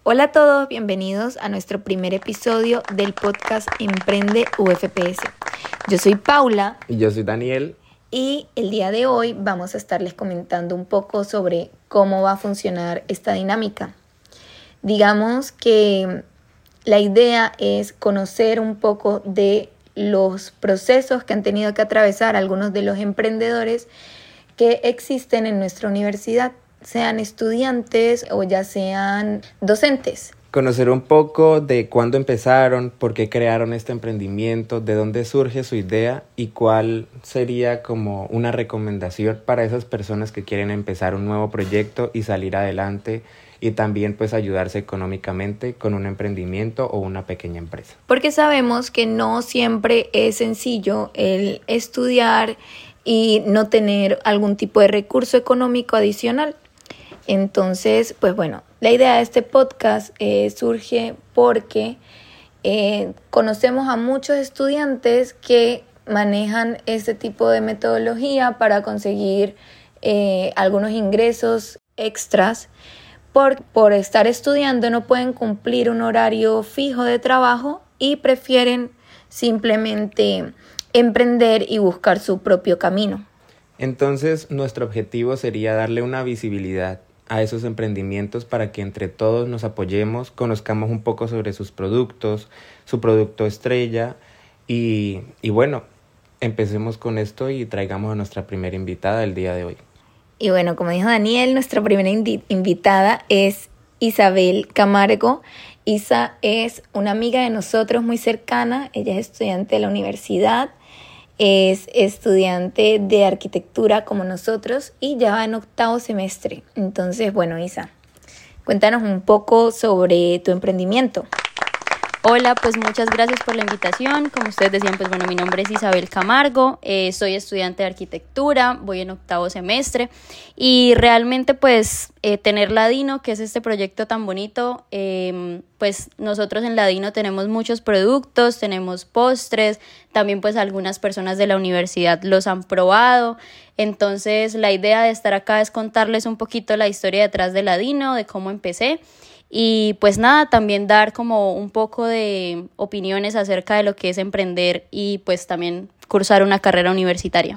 Hola a todos, bienvenidos a nuestro primer episodio del podcast Emprende UFPS. Yo soy Paula. Y yo soy Daniel. Y el día de hoy vamos a estarles comentando un poco sobre cómo va a funcionar esta dinámica. Digamos que la idea es conocer un poco de los procesos que han tenido que atravesar algunos de los emprendedores que existen en nuestra universidad, sean estudiantes o ya sean docentes. Conocer un poco de cuándo empezaron, por qué crearon este emprendimiento, de dónde surge su idea y cuál sería como una recomendación para esas personas que quieren empezar un nuevo proyecto y salir adelante y también pues ayudarse económicamente con un emprendimiento o una pequeña empresa. Porque sabemos que no siempre es sencillo el estudiar y no tener algún tipo de recurso económico adicional. Entonces, pues bueno, la idea de este podcast surge porque conocemos a muchos estudiantes que manejan este tipo de metodología para conseguir algunos ingresos extras. Por estar estudiando no pueden cumplir un horario fijo de trabajo y prefieren simplemente emprender y buscar su propio camino. Entonces, nuestro objetivo sería darle una visibilidad a esos emprendimientos para que entre todos nos apoyemos, conozcamos un poco sobre sus productos, su producto estrella y bueno, empecemos con esto y traigamos a nuestra primera invitada el día de hoy. Y bueno, como dijo Daniel, nuestra primera invitada es Isabel Camargo. Isa es una amiga de nosotros muy cercana, ella es estudiante de la universidad, es estudiante de arquitectura como nosotros y ya va en 8º semestre. Entonces, bueno, Isa, cuéntanos un poco sobre tu emprendimiento. Hola, pues muchas gracias por la invitación. Como ustedes decían, pues bueno, mi nombre es Isabel Camargo, soy estudiante de arquitectura, voy en 8º semestre y realmente pues tener Ladino, que es este proyecto tan bonito, pues nosotros en Ladino tenemos muchos productos, tenemos postres, también pues algunas personas de la universidad los han probado. Entonces la idea de estar acá es contarles un poquito la historia detrás de Ladino, de cómo empecé. Y pues nada, también dar como un poco de opiniones acerca de lo que es emprender y pues también cursar una carrera universitaria.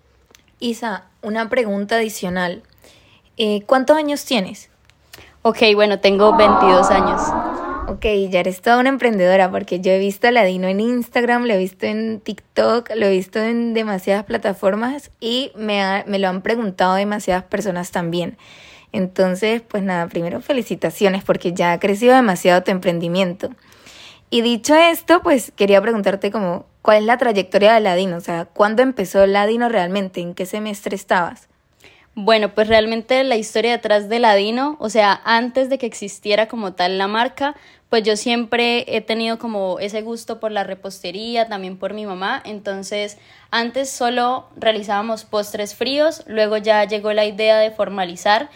Isa, una pregunta adicional. ¿Cuántos años tienes? Ok, bueno, tengo 22 años. Ok, ya eres toda una emprendedora porque yo he visto a Ladino en Instagram, lo he visto en TikTok, lo he visto en demasiadas plataformas y me lo han preguntado demasiadas personas también. Entonces, pues nada, primero felicitaciones porque ya ha crecido demasiado tu emprendimiento. Y dicho esto, pues quería preguntarte como, ¿cuál es la trayectoria de Ladino? O sea, ¿cuándo empezó Ladino realmente? ¿En qué semestre estabas? Bueno, pues realmente la historia detrás de Ladino, o sea, antes de que existiera como tal la marca, pues yo siempre he tenido como ese gusto por la repostería, también por mi mamá. Entonces, antes solo realizábamos postres fríos, luego ya llegó la idea de formalizar.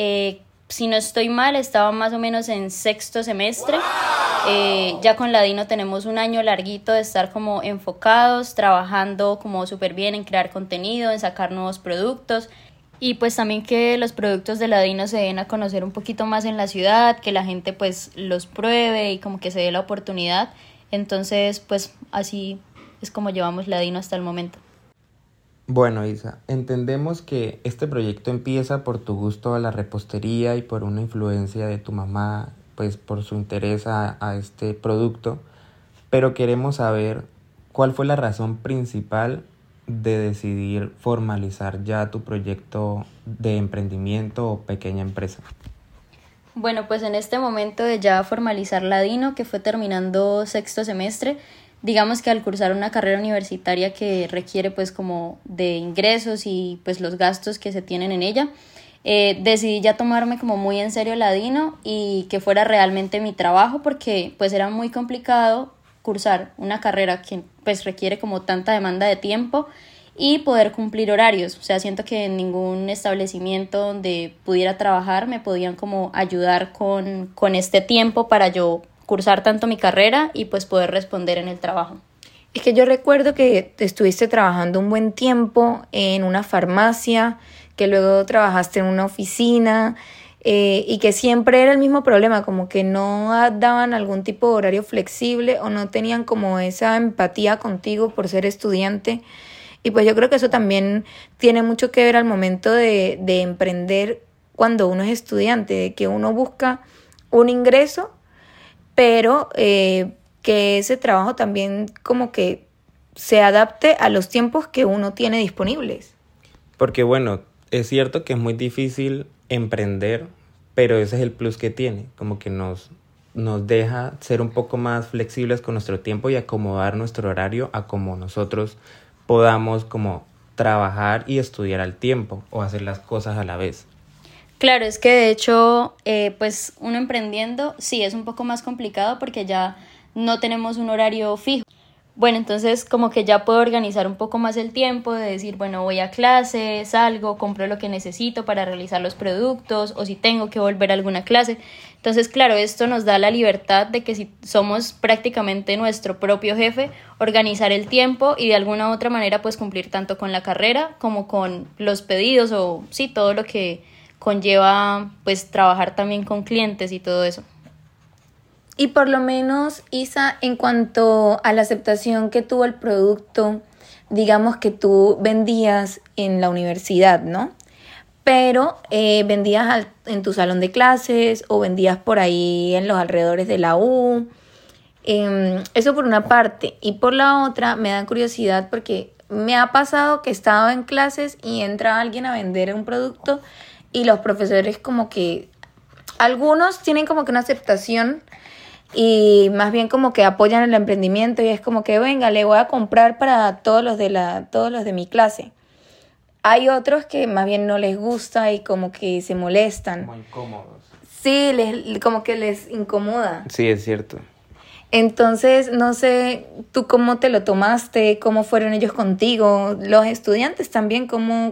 Si no estoy mal, estaba más o menos en 6º semestre. Ya con Ladino tenemos un año larguito de estar como enfocados, trabajando como súper bien en crear contenido, en sacar nuevos productos y pues también que los productos de Ladino se den a conocer un poquito más en la ciudad, que la gente pues los pruebe y como que se dé la oportunidad. Entonces pues así es como llevamos Ladino hasta el momento. Bueno, Isa, entendemos que este proyecto empieza por tu gusto a la repostería y por una influencia de tu mamá, pues por su interés a este producto, pero queremos saber cuál fue la razón principal de decidir formalizar ya tu proyecto de emprendimiento o pequeña empresa. Bueno, pues en este momento de ya formalizar Ladino, que fue terminando 6º semestre, digamos que al cursar una carrera universitaria que requiere pues como de ingresos y pues los gastos que se tienen en ella, decidí ya tomarme como muy en serio Ladino y que fuera realmente mi trabajo porque pues era muy complicado cursar una carrera que pues requiere como tanta demanda de tiempo y poder cumplir horarios. O sea, siento que en ningún establecimiento donde pudiera trabajar me podían como ayudar con este tiempo para yo cursar tanto mi carrera y pues poder responder en el trabajo. Es que yo recuerdo que estuviste trabajando un buen tiempo en una farmacia, que luego trabajaste en una oficina y que siempre era el mismo problema, como que no daban algún tipo de horario flexible o no tenían como esa empatía contigo por ser estudiante. Y pues yo creo que eso también tiene mucho que ver al momento de emprender cuando uno es estudiante, de que uno busca un ingreso, pero que ese trabajo también como que se adapte a los tiempos que uno tiene disponibles. Porque bueno, es cierto que es muy difícil emprender, pero ese es el plus que tiene, como que nos deja ser un poco más flexibles con nuestro tiempo y acomodar nuestro horario a como nosotros podamos como trabajar y estudiar al tiempo o hacer las cosas a la vez. Claro, es que de hecho, pues uno emprendiendo sí es un poco más complicado porque ya no tenemos un horario fijo. Bueno, entonces como que ya puedo organizar un poco más el tiempo de decir, bueno, voy a clase, salgo, compro lo que necesito para realizar los productos o si tengo que volver a alguna clase. Entonces, claro, esto nos da la libertad de que si somos prácticamente nuestro propio jefe, organizar el tiempo y de alguna u otra manera pues cumplir tanto con la carrera como con los pedidos o sí, todo lo que conlleva pues trabajar también con clientes y todo eso. Y por lo menos, Isa, en cuanto a la aceptación que tuvo el producto, digamos que tú vendías en la universidad, ¿no? Pero vendías en tu salón de clases o vendías por ahí en los alrededores de la U. Eso por una parte. Y por la otra, me da curiosidad porque me ha pasado que estaba en clases y entra alguien a vender un producto y los profesores como que algunos tienen como que una aceptación y más bien como que apoyan el emprendimiento y es como que venga, le voy a comprar para todos los de mi clase. Hay otros que más bien no les gusta y como que se molestan. Como incómodos. Sí, como que les incomoda. Sí, es cierto. Entonces, no sé, ¿tú cómo te lo tomaste? ¿Cómo fueron ellos contigo? Los estudiantes también,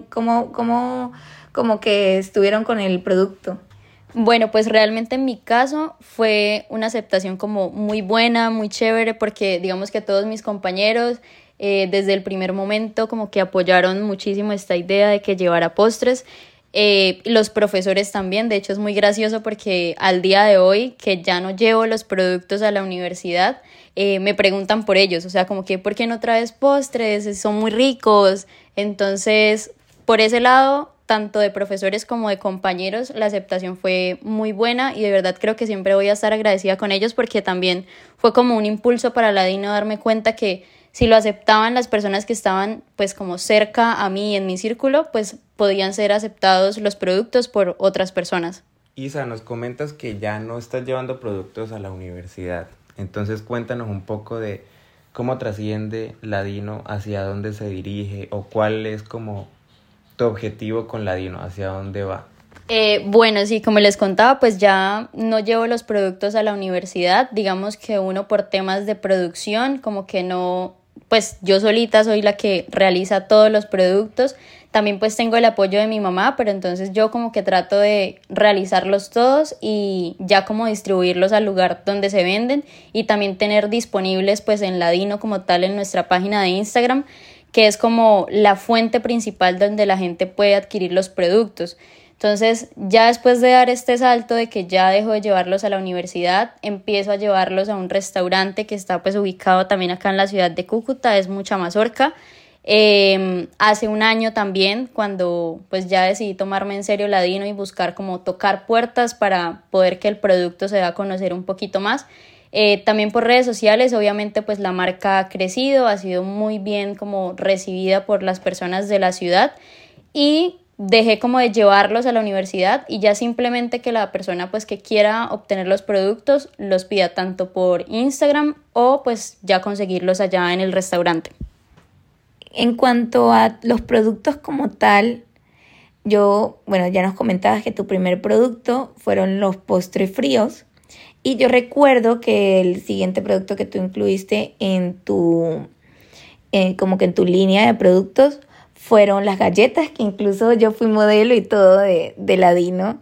¿cómo que estuvieron con el producto? Bueno, pues realmente en mi caso fue una aceptación como muy buena, muy chévere, porque digamos que todos mis compañeros desde el primer momento como que apoyaron muchísimo esta idea de que llevara postres. Los profesores también, de hecho es muy gracioso porque al día de hoy que ya no llevo los productos a la universidad, me preguntan por ellos, o sea, como que ¿por qué no traes postres? Son muy ricos. Entonces, por ese lado, tanto de profesores como de compañeros, la aceptación fue muy buena y de verdad creo que siempre voy a estar agradecida con ellos porque también fue como un impulso para Ladino darme cuenta que si lo aceptaban las personas que estaban pues como cerca a mí en mi círculo, pues podían ser aceptados los productos por otras personas. Isa, nos comentas que ya no estás llevando productos a la universidad, entonces cuéntanos un poco de cómo trasciende Ladino, hacia dónde se dirige o cuál es como tu objetivo con Ladino, hacia dónde va. Bueno, sí, como les contaba, pues ya no llevo los productos a la universidad, digamos que uno por temas de producción, como que no, pues yo solita soy la que realiza todos los productos, también pues tengo el apoyo de mi mamá, pero entonces yo como que trato de realizarlos todos y ya como distribuirlos al lugar donde se venden y también tener disponibles pues en Ladino como tal en nuestra página de Instagram, que es como la fuente principal donde la gente puede adquirir los productos. Entonces, ya después de dar este salto de que ya dejo de llevarlos a la universidad, empiezo a llevarlos a un restaurante que está pues ubicado también acá en la ciudad de Cúcuta, es Mucha Mazorca. Hace un año también, cuando pues ya decidí tomarme en serio Ladino y buscar como tocar puertas para poder que el producto se dé a conocer un poquito más. También por redes sociales, obviamente pues la marca ha crecido, ha sido muy bien como recibida por las personas de la ciudad y dejé como de llevarlos a la universidad y ya simplemente que la persona pues que quiera obtener los productos los pida tanto por Instagram o pues ya conseguirlos allá en el restaurante. En cuanto a los productos como tal, bueno, ya nos comentabas que tu primer producto fueron los postres fríos. Y yo recuerdo que el siguiente producto que tú incluiste como que en tu línea de productos fueron las galletas, que incluso yo fui modelo y todo de Ladino.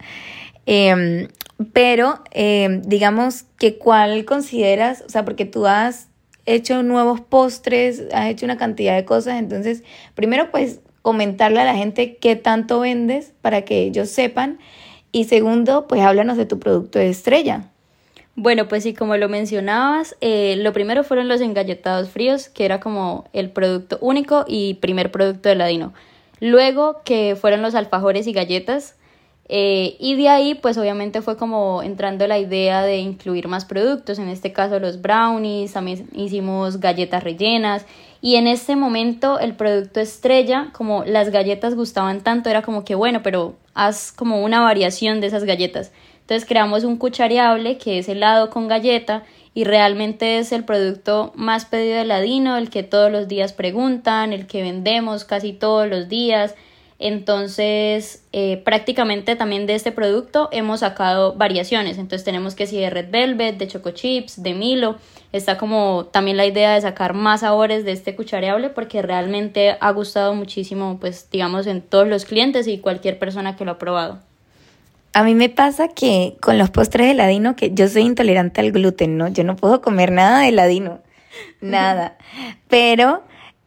Pero digamos que ¿cuál consideras? O sea, porque tú has hecho nuevos postres, has hecho una cantidad de cosas. Entonces, primero pues comentarle a la gente qué tanto vendes para que ellos sepan. Y segundo, pues háblanos de tu producto de estrella. Bueno, pues sí, como lo mencionabas, lo primero fueron los engalletados fríos, que era como el producto único y primer producto de Ladino. Luego que fueron los alfajores y galletas, y de ahí pues obviamente fue como entrando la idea de incluir más productos, en este caso los brownies, también hicimos galletas rellenas, y en este momento el producto estrella, como las galletas gustaban tanto, era como que bueno, pero haz como una variación de esas galletas. Entonces creamos un cuchareable que es helado con galleta y realmente es el producto más pedido de Ladino, el que todos los días preguntan, el que vendemos casi todos los días. Entonces prácticamente también de este producto hemos sacado variaciones. Entonces tenemos que si de Red Velvet, de Choco Chips, de Milo. Está como también la idea de sacar más sabores de este cuchareable porque realmente ha gustado muchísimo, pues digamos, en todos los clientes y cualquier persona que lo ha probado. A mí me pasa que con los postres de Ladino, que yo soy intolerante al gluten, ¿no? Yo no puedo comer nada de Ladino, nada. Pero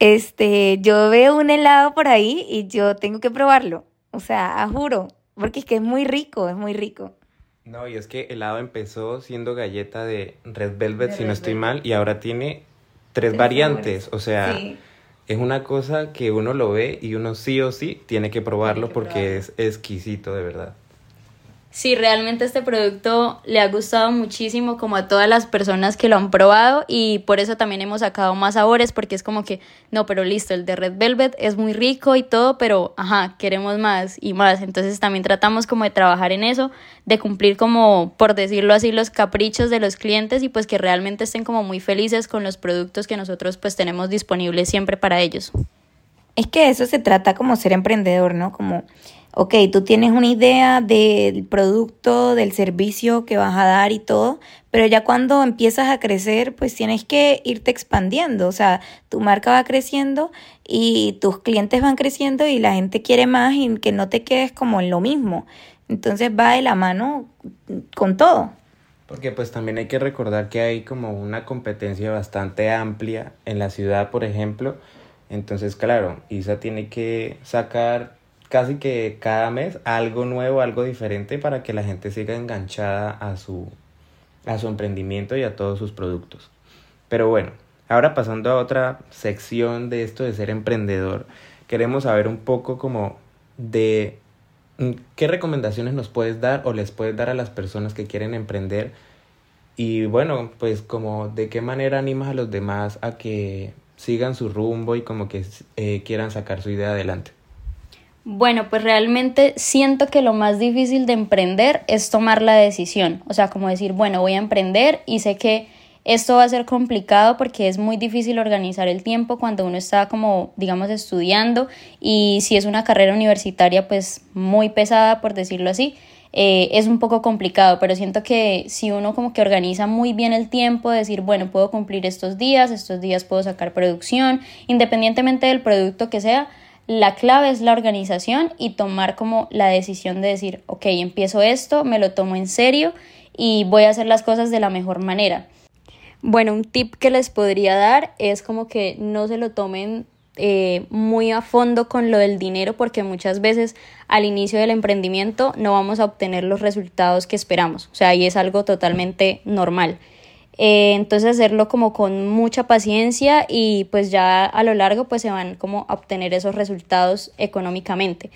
yo veo un helado por ahí y yo tengo que probarlo. O sea, juro, porque es que es muy rico, es muy rico. No, y es que el helado empezó siendo galleta de Red Velvet, si no estoy mal, y ahora tiene tres variantes. Sabores. O sea, Sí. es una cosa que uno lo ve y uno sí o sí tiene que probarlo porque es exquisito, de verdad. Sí, realmente este producto le ha gustado muchísimo como a todas las personas que lo han probado y por eso también hemos sacado más sabores porque es como que, no, pero listo, el de Red Velvet es muy rico y todo, pero ajá, queremos más y más. Entonces también tratamos como de trabajar en eso, de cumplir como, por decirlo así, los caprichos de los clientes y pues que realmente estén como muy felices con los productos que nosotros pues tenemos disponibles siempre para ellos. Es que de eso se trata como ser emprendedor, ¿no? Como, ok, tú tienes una idea del producto, del servicio que vas a dar y todo, pero ya cuando empiezas a crecer, pues tienes que irte expandiendo. O sea, tu marca va creciendo y tus clientes van creciendo y la gente quiere más y que no te quedes como en lo mismo. Entonces va de la mano con todo. Porque pues también hay que recordar que hay como una competencia bastante amplia en la ciudad, por ejemplo. Entonces, claro, Isa tiene que sacar casi que cada mes algo nuevo, algo diferente para que la gente siga enganchada a su emprendimiento y a todos sus productos. Pero bueno, ahora pasando a otra sección de esto de ser emprendedor, queremos saber un poco como de qué recomendaciones nos puedes dar o les puedes dar a las personas que quieren emprender y bueno, pues como de qué manera animas a los demás a que sigan su rumbo y como que quieran sacar su idea adelante. Bueno, pues realmente siento que lo más difícil de emprender es tomar la decisión, o sea, como decir, bueno, voy a emprender y sé que esto va a ser complicado porque es muy difícil organizar el tiempo cuando uno está como, digamos, estudiando y si es una carrera universitaria pues muy pesada, por decirlo así, es un poco complicado, pero siento que si uno como que organiza muy bien el tiempo, decir, bueno, puedo cumplir estos días puedo sacar producción, independientemente del producto que sea, la clave es la organización y tomar como la decisión de decir, ok, empiezo esto, me lo tomo en serio y voy a hacer las cosas de la mejor manera. Bueno, un tip que les podría dar es como que no se lo tomen muy a fondo con lo del dinero porque muchas veces al inicio del emprendimiento no vamos a obtener los resultados que esperamos, o sea, y es algo totalmente normal. Entonces hacerlo como con mucha paciencia y pues ya a lo largo pues se van como a obtener esos resultados económicamente.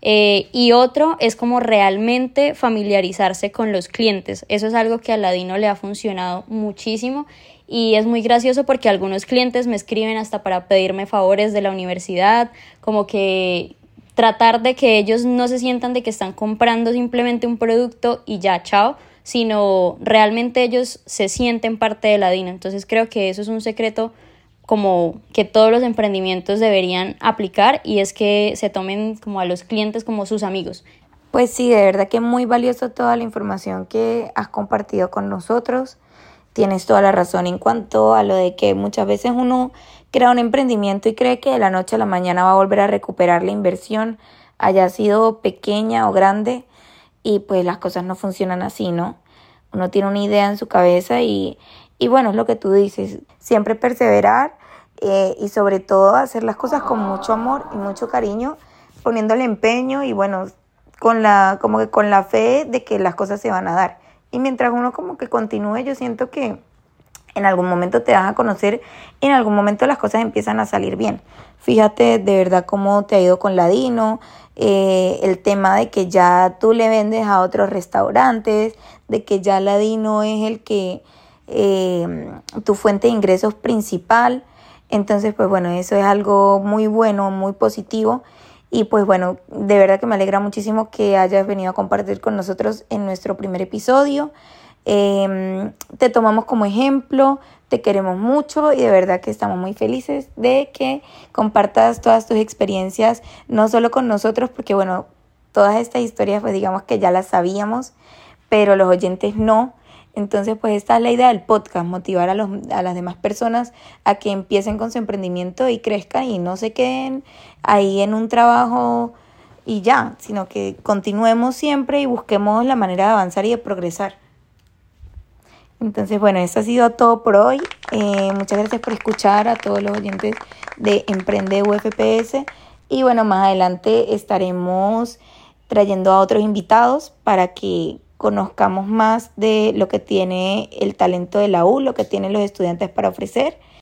Y otro es como realmente familiarizarse con los clientes. Eso es algo que a Ladino le ha funcionado muchísimo y es muy gracioso porque algunos clientes me escriben hasta para pedirme favores de la universidad, como que tratar de que ellos no se sientan de que están comprando simplemente un producto y ya, chao, sino realmente ellos se sienten parte de Ladino. Entonces creo que eso es un secreto como que todos los emprendimientos deberían aplicar y es que se tomen como a los clientes como sus amigos. Pues sí, de verdad que es muy valioso toda la información que has compartido con nosotros. Tienes toda la razón en cuanto a lo de que muchas veces uno crea un emprendimiento y cree que de la noche a la mañana va a volver a recuperar la inversión, haya sido pequeña o grande, y pues las cosas no funcionan así, ¿no? Uno tiene una idea en su cabeza y bueno, es lo que tú dices, siempre perseverar y sobre todo hacer las cosas con mucho amor y mucho cariño, poniéndole empeño y bueno, como que con la fe de que las cosas se van a dar. Y mientras uno como que continúe, yo siento que en algún momento te vas a conocer y en algún momento las cosas empiezan a salir bien. Fíjate de verdad cómo te ha ido con Ladino, el tema de que ya tú le vendes a otros restaurantes, de que ya Ladino es el que tu fuente de ingresos principal. Entonces, pues bueno, eso es algo muy bueno, muy positivo. Y pues bueno, de verdad que me alegra muchísimo que hayas venido a compartir con nosotros en nuestro primer episodio. Te tomamos como ejemplo, te queremos mucho y de verdad que estamos muy felices de que compartas todas tus experiencias, no solo con nosotros, porque bueno, todas estas historias pues digamos que ya las sabíamos, pero los oyentes no. Entonces pues esta es la idea del podcast, motivar a las demás personas a que empiecen con su emprendimiento y crezcan y no se queden ahí en un trabajo y ya, sino que continuemos siempre y busquemos la manera de avanzar y de progresar. Entonces, bueno, eso ha sido todo por hoy. Muchas gracias por escuchar a todos los oyentes de Emprende UFPS. Y bueno, más adelante estaremos trayendo a otros invitados para que conozcamos más de lo que tiene el talento de la U, lo que tienen los estudiantes para ofrecer.